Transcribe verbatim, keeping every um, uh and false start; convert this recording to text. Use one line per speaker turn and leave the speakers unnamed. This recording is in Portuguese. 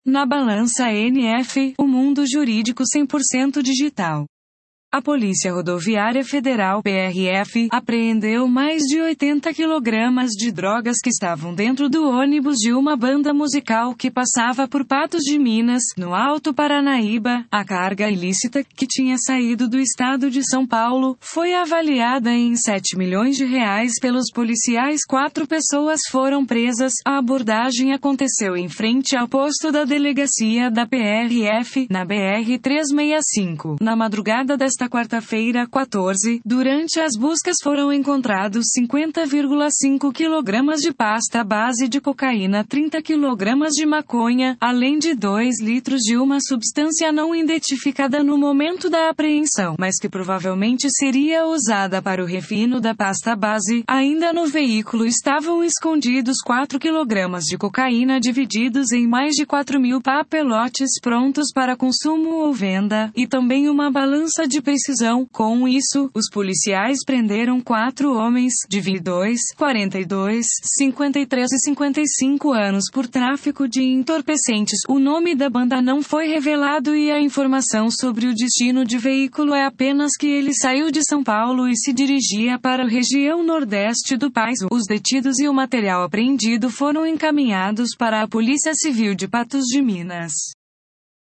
Na Balança N F, o mundo jurídico cem por cento digital. A Polícia Rodoviária Federal P R F apreendeu mais de oitenta quilogramas de drogas que estavam dentro do ônibus de uma banda musical que passava por Patos de Minas, no Alto Paranaíba. A carga ilícita, que tinha saído do estado de São Paulo, foi avaliada em sete milhões de reais pelos policiais. Quatro pessoas foram presas. A abordagem aconteceu em frente ao posto da delegacia da P R F, na B R trezentos e sessenta e cinco. Na madrugada desta quarta-feira, quatorze, durante as buscas foram encontrados cinquenta vírgula cinco quilogramas de pasta base de cocaína, trinta quilogramas de maconha, além de dois litros de uma substância não identificada no momento da apreensão, mas que provavelmente seria usada para o refino da pasta base. Ainda no veículo estavam escondidos quatro quilogramas de cocaína divididos em mais de quatro mil papelotes prontos para consumo ou venda, e também uma balança de precisão. Com isso, os policiais prenderam quatro homens, de vinte e dois, quarenta e dois, cinquenta e três e cinquenta e cinco anos por tráfico de entorpecentes. O nome da banda não foi revelado e a informação sobre o destino de veículo é apenas que ele saiu de São Paulo e se dirigia para a região nordeste do país. Os detidos e o material apreendido foram encaminhados para a Polícia Civil de Patos de Minas.